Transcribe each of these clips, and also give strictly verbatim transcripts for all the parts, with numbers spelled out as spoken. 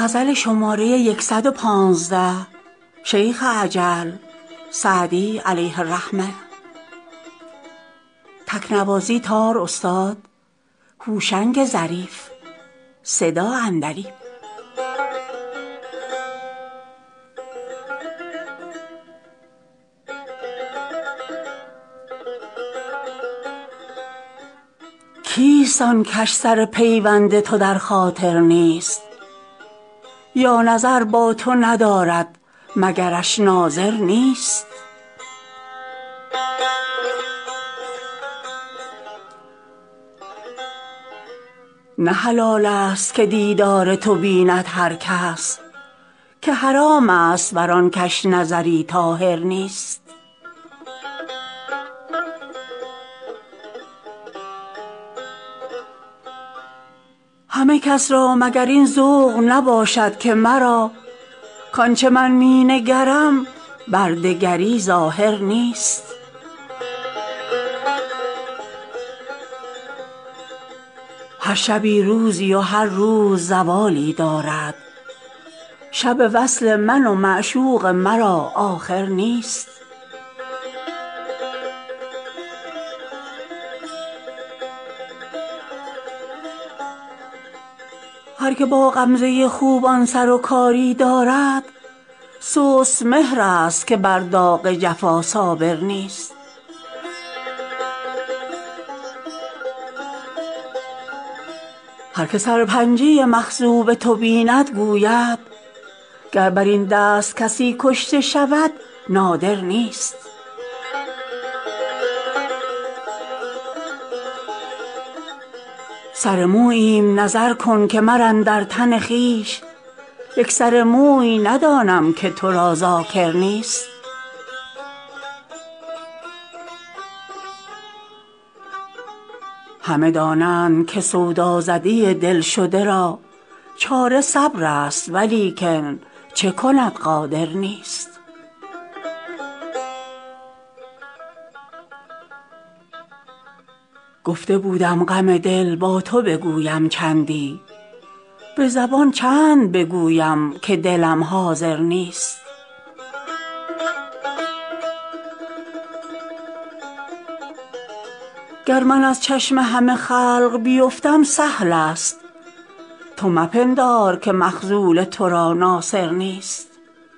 غزل شماره صد و پانزده شیخ عجل سعدی علیه الرحمه. تکنوازی تار استاد هوشنگ ظریف. صدا عندلیب. کیست آن کش سر پیوند تو در خاطر نیست؟ یا نظر با تو ندارد مگرش ناظر نیست؟ نه حلال است که دیدار تو بیند هر کس، که حرام است بر آن کش نظری طاهر نیست. همه کس را مگر این ذوق نباشد که مرا کانچه من می نگرم بر دگری ظاهر نیست؟ هر شبی روزی و هر روز زوالی دارد، شب وصل من و معشوق مرا آخر نیست. هر که با غمزه خوب آن سر و کاری دارد، سست مهر است که بر داغ جفا صابر نیست. هر که سرپنجه مخضوب تو بیند گوید، گر بر این دست کسی کشته شود نادر نیست. سر موییم نظر کن که من اندر تن خویش یک سر موی ندانم که تو را ذاکر نیست. همه دانند که سودازده دلشده را چاره صبر است، ولیکن چه کند قادر نیست. گفته بودم غم دل با تو بگویم چندی، به زبان چند بگویم که دلم حاضر نیست. گر من از چشم همه خلق بیفتم سهل است، تو مپندار که مخذول تو را ناصر نیست.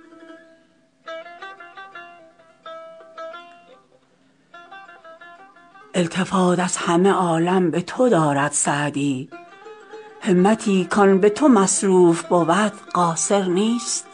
التفات از همه عالم به تو دارد سعدی، همتی کان به تو مصروف بود قاصر نیست.